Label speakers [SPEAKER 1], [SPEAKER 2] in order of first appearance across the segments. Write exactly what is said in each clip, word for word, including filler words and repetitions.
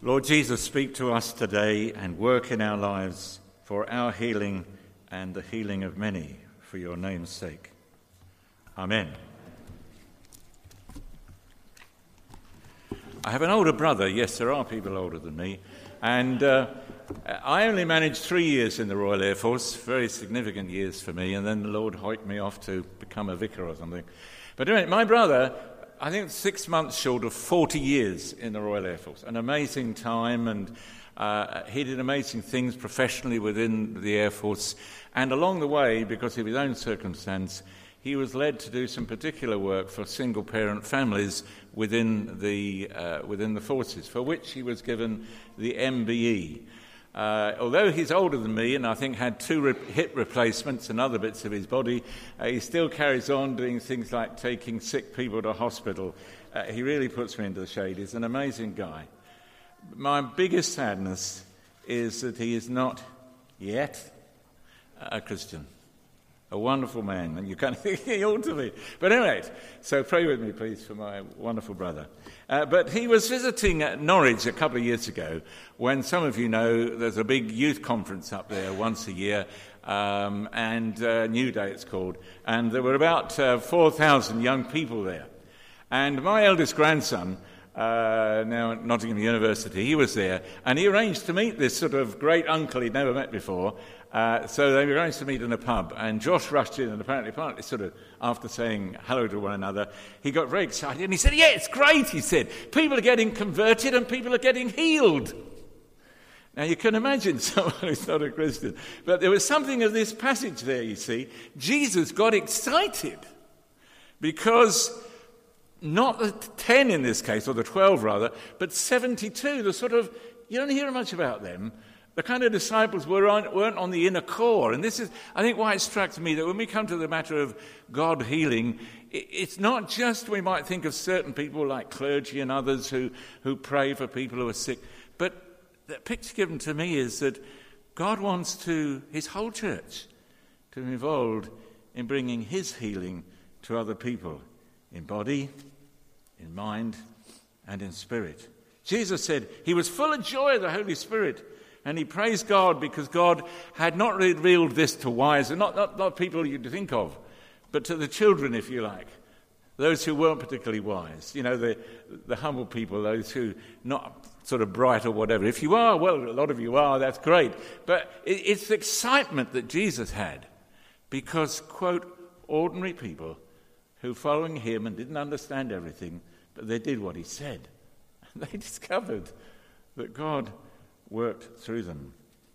[SPEAKER 1] Lord Jesus, speak to us today and work in our lives for our healing and the healing of many, for your name's sake. Amen. I have an older brother. Yes, there are people older than me. And uh, I only managed three years in the Royal Air Force, very significant years for me, and then the Lord hiked me off to become a vicar or something. But anyway, my brother, I think six months short of forty years in the Royal Air Force. An amazing time, and uh, he did amazing things professionally within the Air Force. And along the way, because of his own circumstance, he was led to do some particular work for single-parent families within the uh, within the forces, for which he was given the M B E. Uh, although he's older than me and I think had two re- hip replacements and other bits of his body, uh, he still carries on doing things like taking sick people to hospital. Uh, he really puts me into the shade. He's an amazing guy. My biggest sadness is that he is not yet a Christian. A wonderful man, and you kind of think he ought to be. But anyway, so pray with me, please, for my wonderful brother. Uh, but he was visiting at Norwich a couple of years ago, when some of you know there's a big youth conference up there once a year, um, and uh, New Day it's called, and there were about uh, four thousand young people there. And my eldest grandson, uh, now at Nottingham University, he was there, and he arranged to meet this sort of great uncle he'd never met before. Uh, so they were going to meet in a pub, and Josh rushed in, and apparently, apparently, sort of, after saying hello to one another, he got very excited, and he said, yeah, it's great, he said. People are getting converted, and people are getting healed. Now, you can imagine someone who's not a Christian, but there was something of this passage there, you see. Jesus got excited, because not the ten in this case, or the twelve rather, but seventy-two, the sort of, you don't hear much about them. The kind of disciples were on, weren't on the inner core. And this is, I think, why it strikes me that when we come to the matter of God healing, it, it's not just we might think of certain people like clergy and others who, who pray for people who are sick, but the picture given to me is that God wants to, his whole church, to be involved in bringing his healing to other people, in body, in mind, and in spirit. Jesus said he was full of joy of the Holy Spirit. And he praised God because God had not revealed this to wise, and not, not, not people you'd think of, but to the children, if you like, those who weren't particularly wise, you know, the, the humble people, those who not sort of bright or whatever. If you are, well, a lot of you are, that's great. But it, it's the excitement that Jesus had because, quote, ordinary people who following him and didn't understand everything, but they did what he said. And they discovered that God worked through them.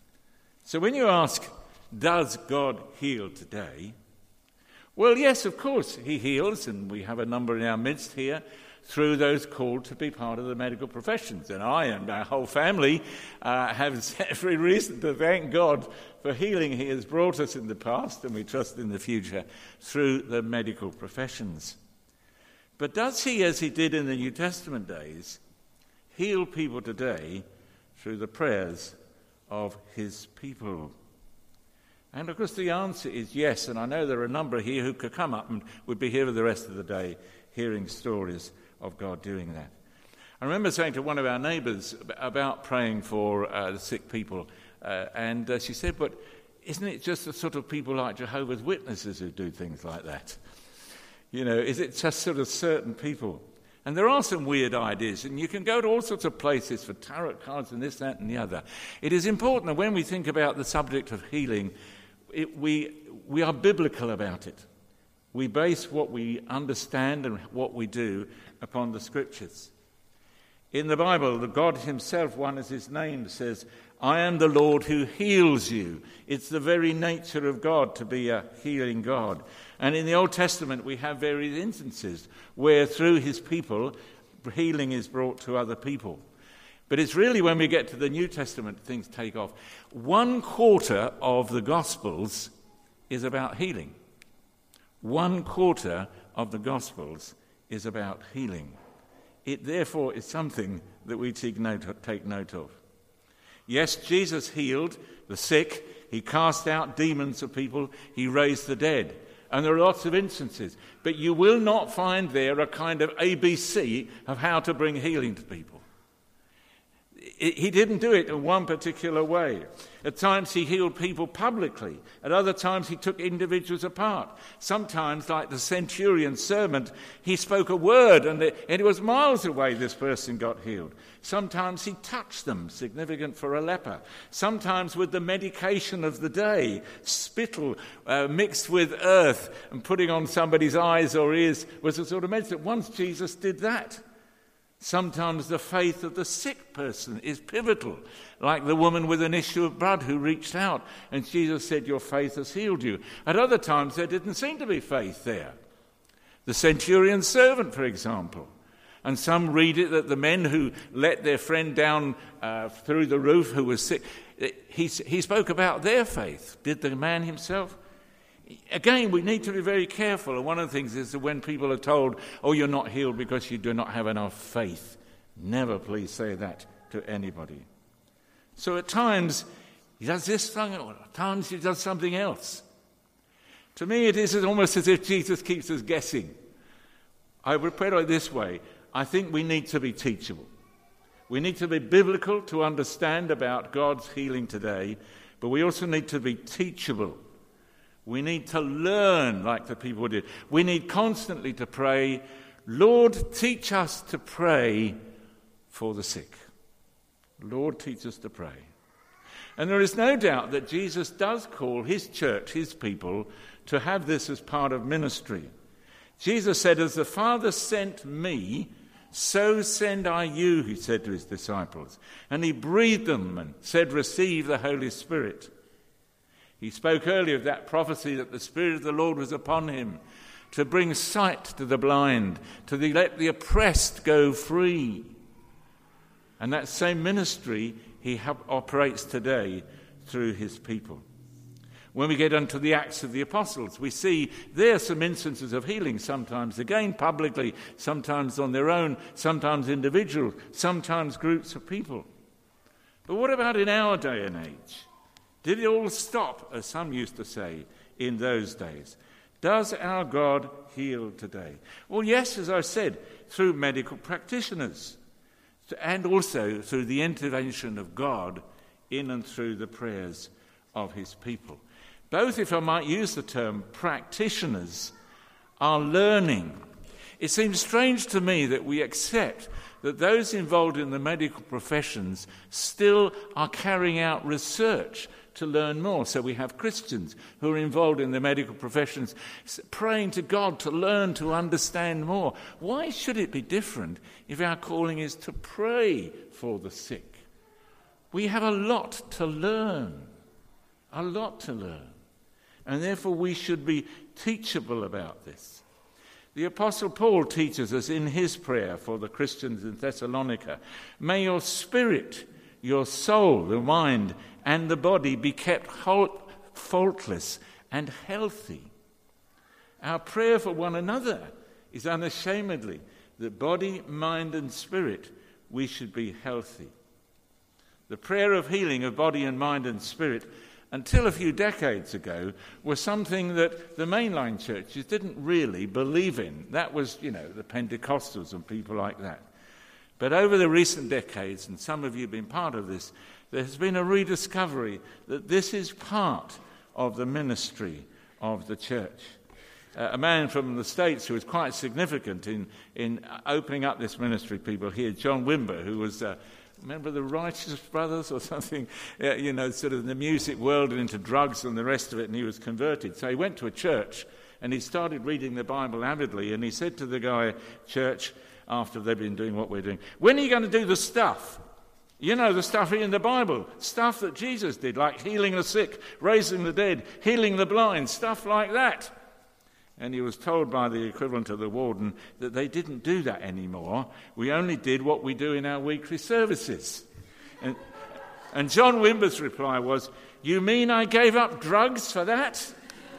[SPEAKER 1] So when you ask, does God heal today? Well, yes, of course, he heals, and we have a number in our midst here through those called to be part of the medical professions. And I and our whole family uh, have every reason to thank God for healing he has brought us in the past, and we trust in the future, through the medical professions. But does he, as he did in the New Testament days, heal people today through the prayers of his people? And of course the answer is yes, and I know there are a number here who could come up and would be here for the rest of the day hearing stories of God doing that. I remember saying to one of our neighbours about praying for uh, the sick people, uh, and uh, she said, but isn't it just the sort of people like Jehovah's Witnesses who do things like that? You know, is it just sort of certain people? And there are some weird ideas, and you can go to all sorts of places for tarot cards and this, that, and the other. It is important that when we think about the subject of healing, it, we we are biblical about it. We base what we understand and what we do upon the Scriptures. In the Bible, the God himself, one as his name, says, I am the Lord who heals you. It's the very nature of God to be a healing God. And in the Old Testament, we have various instances where through his people, healing is brought to other people. But it's really when we get to the New Testament, things take off. One quarter of the Gospels is about healing. One quarter of the Gospels is about healing. It therefore is something that we take note, take note of. Yes, Jesus healed the sick. He cast out demons of people. He raised the dead. And there are lots of instances. But you will not find there a kind of A B C of how to bring healing to people. he didn't do it in one particular way. At times he healed people publicly. At other times he took individuals apart. Sometimes, like the centurion's servant, he spoke a word and it, and it was miles away this person got healed. Sometimes he touched them, significant for a leper. Sometimes with the medication of the day, spittle uh, mixed with earth and putting on somebody's eyes or ears was a sort of medicine. Once Jesus did that. Sometimes the faith of the sick person is pivotal, like the woman with an issue of blood who reached out and Jesus said, your faith has healed you. At other times there didn't seem to be faith there. The centurion's servant, for example. And some read it that the men who let their friend down uh, through the roof who was sick, he, he spoke about their faith. Did the man himself? Again, we need to be very careful. And one of the things is that when people are told, oh, you're not healed because you do not have enough faith, never please say that to anybody. So at times, he does this thing, at times he does something else. To me, it is almost as if Jesus keeps us guessing. I would put it this way. I think we need to be teachable. We need to be biblical to understand about God's healing today, but we also need to be teachable. We need to learn like the people did. We need constantly to pray, Lord, teach us to pray for the sick. Lord, teach us to pray. And there is no doubt that Jesus does call his church, his people, to have this as part of ministry. Jesus said, as the Father sent me, so send I you, he said to his disciples. And he breathed them and said, receive the Holy Spirit. He spoke earlier of that prophecy that the Spirit of the Lord was upon him to bring sight to the blind, to the, let the oppressed go free. And that same ministry he ha- operates today through his people. When we get onto the Acts of the Apostles, we see there some instances of healing, sometimes again publicly, sometimes on their own, sometimes individual, sometimes groups of people. But what about in our day and age? Did it all stop, as some used to say, in those days? Does our God heal today? Well, yes, as I said, through medical practitioners, and also through the intervention of God in and through the prayers of his people. Both, if I might use the term, practitioners are learning. It seems strange to me that we accept that those involved in the medical professions still are carrying out research to learn more. So we have Christians who are involved in the medical professions praying to God to learn, to understand more. Why should it be different if our calling is to pray for the sick? We have a lot to learn, a lot to learn. And therefore we should be teachable about this. The Apostle Paul teaches us in his prayer for the Christians in Thessalonica, may your spirit, your soul, the mind, and the body be kept faultless and healthy. Our prayer for one another is unashamedly that body, mind, and spirit, we should be healthy. The prayer of healing of body and mind and spirit, until a few decades ago, was something that the mainline churches didn't really believe in. That was, you know, the Pentecostals and people like that. But over the recent decades, and some of you have been part of this, there has been a rediscovery that this is part of the ministry of the church. Uh, a man from the States who was quite significant in, in opening up this ministry, people here, John Wimber, who was a member of the Righteous Brothers or something, uh, you know, sort of in the music world and into drugs and the rest of it, and he was converted. So he went to a church and he started reading the Bible avidly, and he said to the guy, church, after they've been doing what we're doing, when are you going to do the stuff? You know, the stuff in the Bible, stuff that Jesus did, like healing the sick, raising the dead, healing the blind, stuff like that. And he was told by the equivalent of the warden that they didn't do that anymore. We only did what we do in our weekly services. And, and John Wimber's reply was, you mean I gave up drugs for that?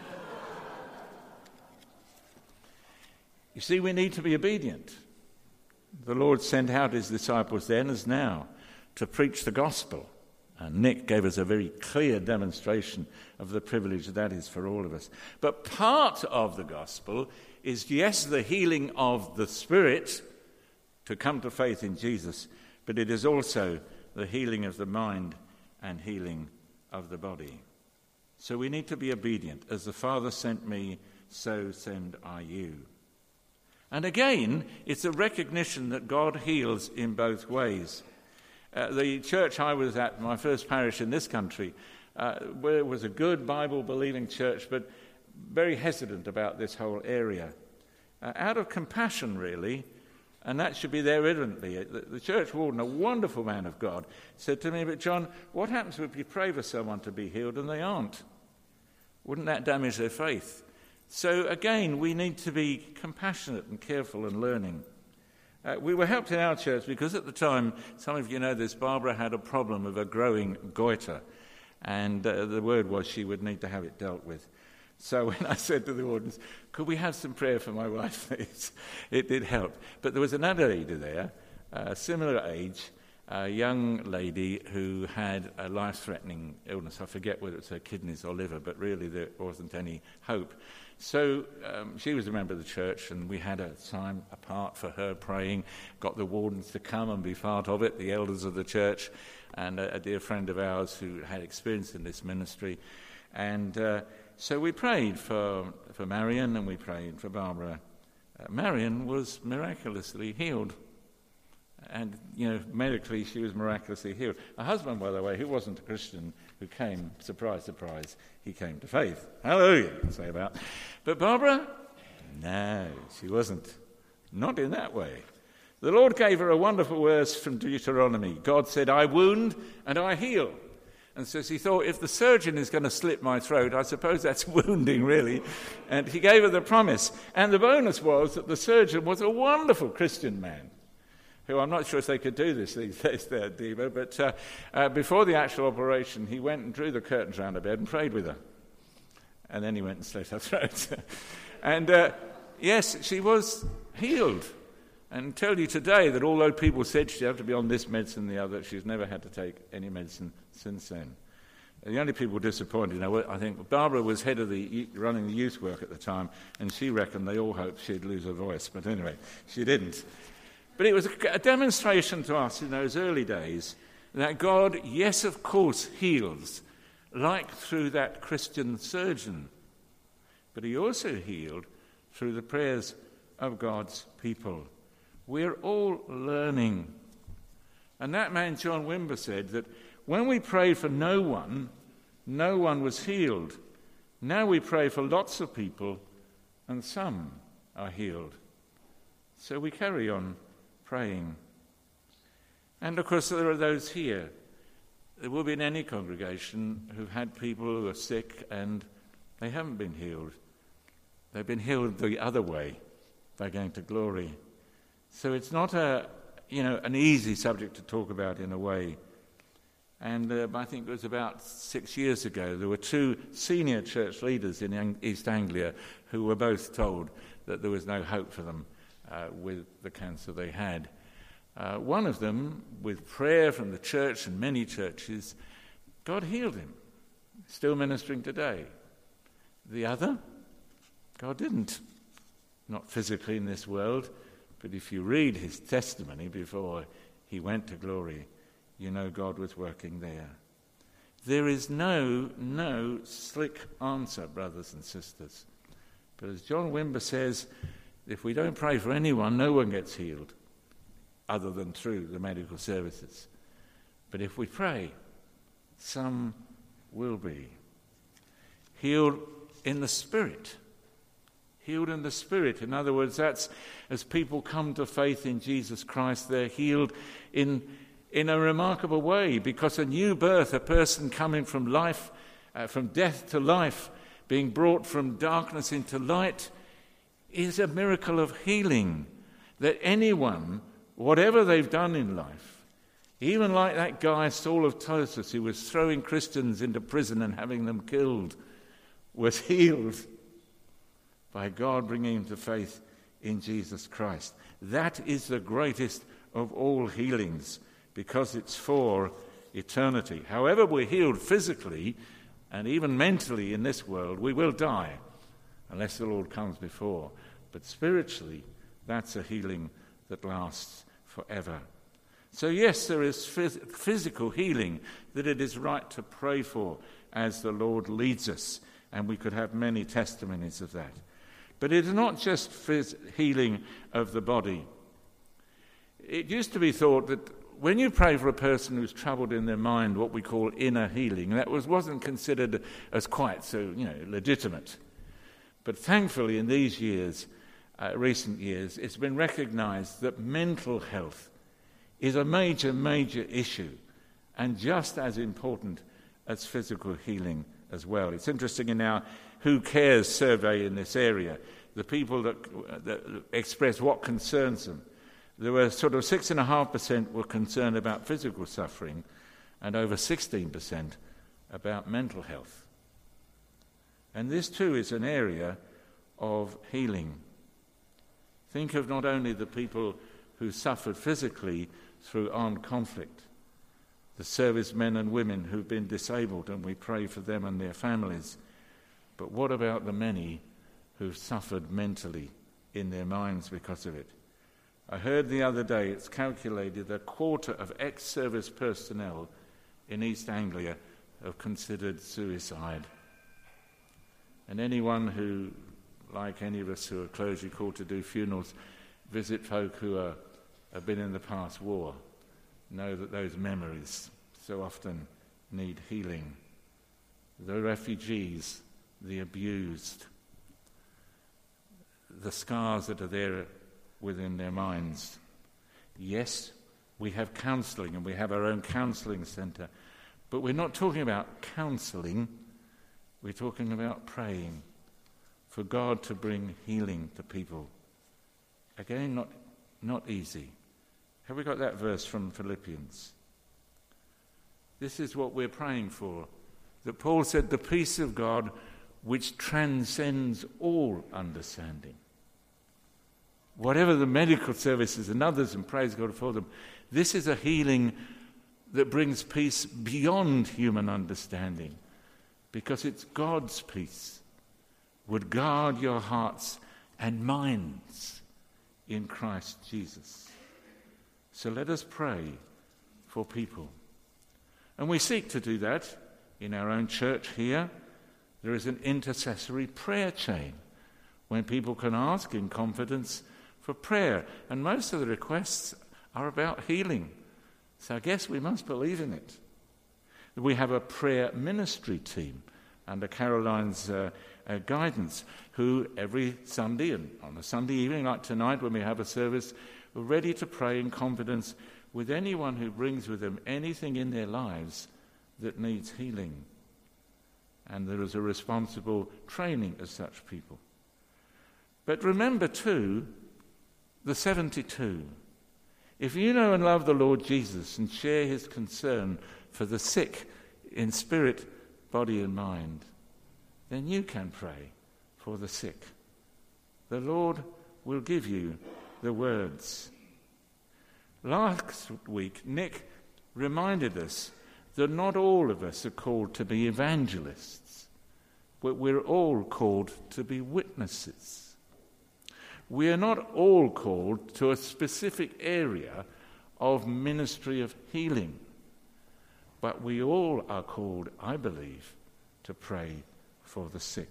[SPEAKER 1] You see, we need to be obedient. The Lord sent out his disciples then as now to preach the gospel. And Nick gave us a very clear demonstration of the privilege that is for all of us. But part of the gospel is, yes, the healing of the spirit to come to faith in Jesus, but it is also the healing of the mind and healing of the body. So we need to be obedient. As the Father sent me, so send I you. And again, it's a recognition that God heals in both ways. Uh, the church I was at, my first parish in this country, uh, where it was a good Bible-believing church, but very hesitant about this whole area. Uh, out of compassion, really, and that should be there evidently. The, the church warden, a wonderful man of God, said to me, "But John, what happens if you pray for someone to be healed and they aren't? Wouldn't that damage their faith?" So again, we need to be compassionate and careful and learning. Uh, we were helped in our church because at the time, some of you know this, Barbara had a problem of a growing goiter, and uh, the word was she would need to have it dealt with. So when I said to the wardens, "Could we have some prayer for my wife, please?" it did help. But there was another lady there, a similar age, a young lady who had a life-threatening illness. I forget whether it's her kidneys or liver, but really there wasn't any hope. So um, she was a member of the church, and we had a time apart for her praying, got the wardens to come and be part of it, the elders of the church, and a, a dear friend of ours who had experience in this ministry. And uh, so we prayed for, for Marion, and we prayed for Barbara. Uh, Marion was miraculously healed. And, you know, medically she was miraculously healed. Her husband, by the way, who wasn't a Christian, who came, surprise, surprise, he came to faith. Hallelujah, I'll say about. But Barbara, no, she wasn't. Not in that way. The Lord gave her a wonderful verse from Deuteronomy. God said, "I wound and I heal." And so she thought, if the surgeon is going to slit my throat, I suppose that's wounding, really. And he gave her the promise. And the bonus was that the surgeon was a wonderful Christian man, who I'm not sure if they could do this these days there, Devo, but uh, uh, before the actual operation, he went and drew the curtains around her bed and prayed with her. And then he went and slit her throat. and, uh, yes, she was healed. And tell you today that although people said she'd have to be on this medicine and the other, she's never had to take any medicine since then. The only people disappointed, you know, I think Barbara was head of the running the youth work at the time, and she reckoned they all hoped she'd lose her voice. But anyway, she didn't. But it was a demonstration to us in those early days that God, yes, of course, heals, like through that Christian surgeon. But he also healed through the prayers of God's people. We're all learning. And that man, John Wimber, said that when we prayed for no one, no one was healed. Now we pray for lots of people, and some are healed. So we carry on praying. And of course there are those here. There will be in any congregation who've had people who are sick and they haven't been healed. They've been healed the other way by going to glory. So it's not a, you know, an easy subject to talk about in a way. And uh, I think it was about six years ago, there were two senior church leaders in Ang- East Anglia who were both told that there was no hope for them Uh, with the cancer they had. Uh, one of them, with prayer from the church and many churches, God healed him, still ministering today. The other, God didn't, not physically in this world, but if you read his testimony before he went to glory, you know God was working there. There is no, no slick answer, brothers and sisters. But as John Wimber says, if we don't pray for anyone, no one gets healed, other than through the medical services. But if we pray, some will be. Healed in the Spirit. Healed in the Spirit. In other words, that's as people come to faith in Jesus Christ, they're healed in, in a remarkable way, because a new birth, a person coming from life, uh, from death to life, being brought from darkness into light, is a miracle of healing, that anyone, whatever they've done in life, even like that guy Saul of Tarsus who was throwing Christians into prison and having them killed, was healed by God bringing him to faith in Jesus Christ. That is the greatest of all healings, because it's for eternity. However we're healed physically and even mentally in this world, we will die unless the Lord comes before. But spiritually, that's a healing that lasts forever. So yes, there is phys- physical healing that it is right to pray for as the Lord leads us, and we could have many testimonies of that. But it is not just phys- healing of the body. It used to be thought that when you pray for a person who's troubled in their mind, what we call inner healing, that was, wasn't considered as quite so, you know, legitimate. But thankfully in these years, uh, recent years, it's been recognised that mental health is a major, major issue and just as important as physical healing as well. It's interesting in our Who Cares survey in this area, the people that, that express what concerns them. There were sort of six point five percent were concerned about physical suffering and over sixteen percent about mental health. And this too is an area of healing. Think of not only the people who suffered physically through armed conflict, the servicemen and women who've been disabled, and we pray for them and their families, but what about the many who've suffered mentally in their minds because of it? I heard the other day it's calculated that a quarter of ex-service personnel in East Anglia have considered suicide. And anyone who, like any of us who are clergy called to do funerals, visit folk who are, have been in the past war, know that those memories so often need healing. The refugees, the abused, the scars that are there within their minds. Yes, we have counselling and we have our own counselling centre, but we're not talking about counselling, we're talking about praying for God to bring healing to people. Again, not, not easy. Have we got that verse from Philippians? This is what we're praying for. That Paul said, the peace of God which transcends all understanding. Whatever the medical services and others, and praise God for them, this is a healing that brings peace beyond human understanding, because it's God's peace would guard your hearts and minds in Christ Jesus. So let us pray for people. And we seek to do that in our own church here. There is an intercessory prayer chain when people can ask in confidence for prayer. And most of the requests are about healing. So I guess we must believe in it. We have a prayer ministry team under Caroline's uh, uh, guidance, who every Sunday, and on a Sunday evening like tonight when we have a service, are ready to pray in confidence with anyone who brings with them anything in their lives that needs healing. And there is a responsible training of such people. But remember too, the seventy-two. If you know and love the Lord Jesus and share his concern for the sick in spirit, body and mind, then you can pray for the sick. The Lord will give you the words. Last week, Nick reminded us that not all of us are called to be evangelists, but we're all called to be witnesses. We are not all called to a specific area of ministry of healing, but we all are called, I believe, to pray for the sick.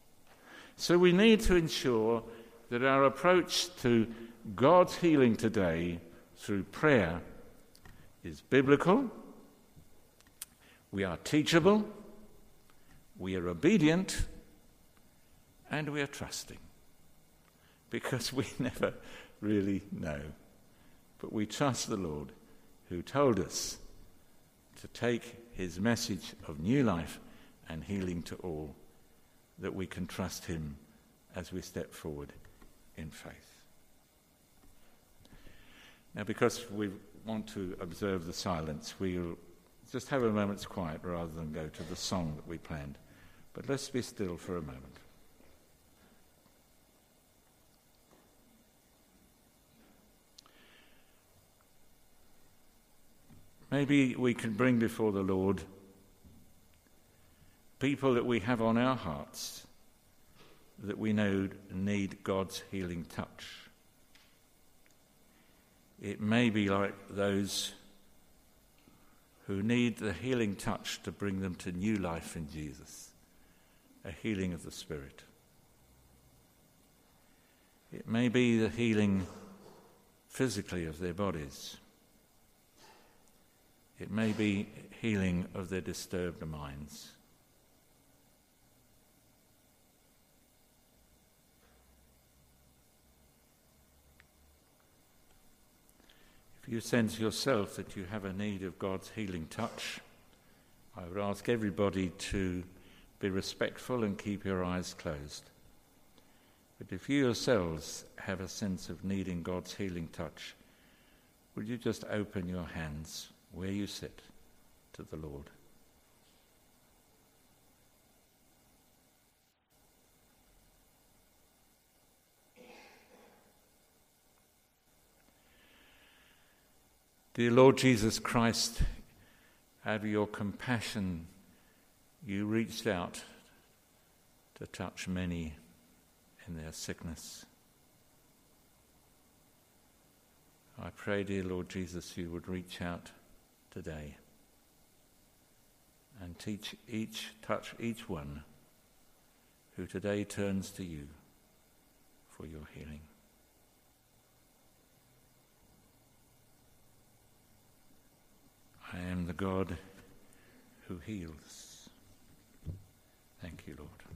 [SPEAKER 1] So we need to ensure that our approach to God's healing today through prayer is biblical, we are teachable, we are obedient, and we are trusting. Because we never really know. But we trust the Lord who told us to take his message of new life and healing to all, that we can trust him as we step forward in faith. Now, because we want to observe the silence, we'll just have a moment's quiet rather than go to the song that we planned. But let's be still for a moment. Maybe we can bring before the Lord people that we have on our hearts that we know need God's healing touch. It may be like those who need the healing touch to bring them to new life in Jesus, a healing of the Spirit. It may be the healing physically of their bodies. It may be healing of their disturbed minds. If you sense yourself that you have a need of God's healing touch, I would ask everybody to be respectful and keep your eyes closed. But if you yourselves have a sense of needing God's healing touch, would you just open your hands where you sit to the Lord? Dear Lord Jesus Christ, out of your compassion, you reached out to touch many in their sickness. I pray, dear Lord Jesus, you would reach out today and teach each, touch each one who today turns to you for your healing. I am the God who heals. Thank you, Lord.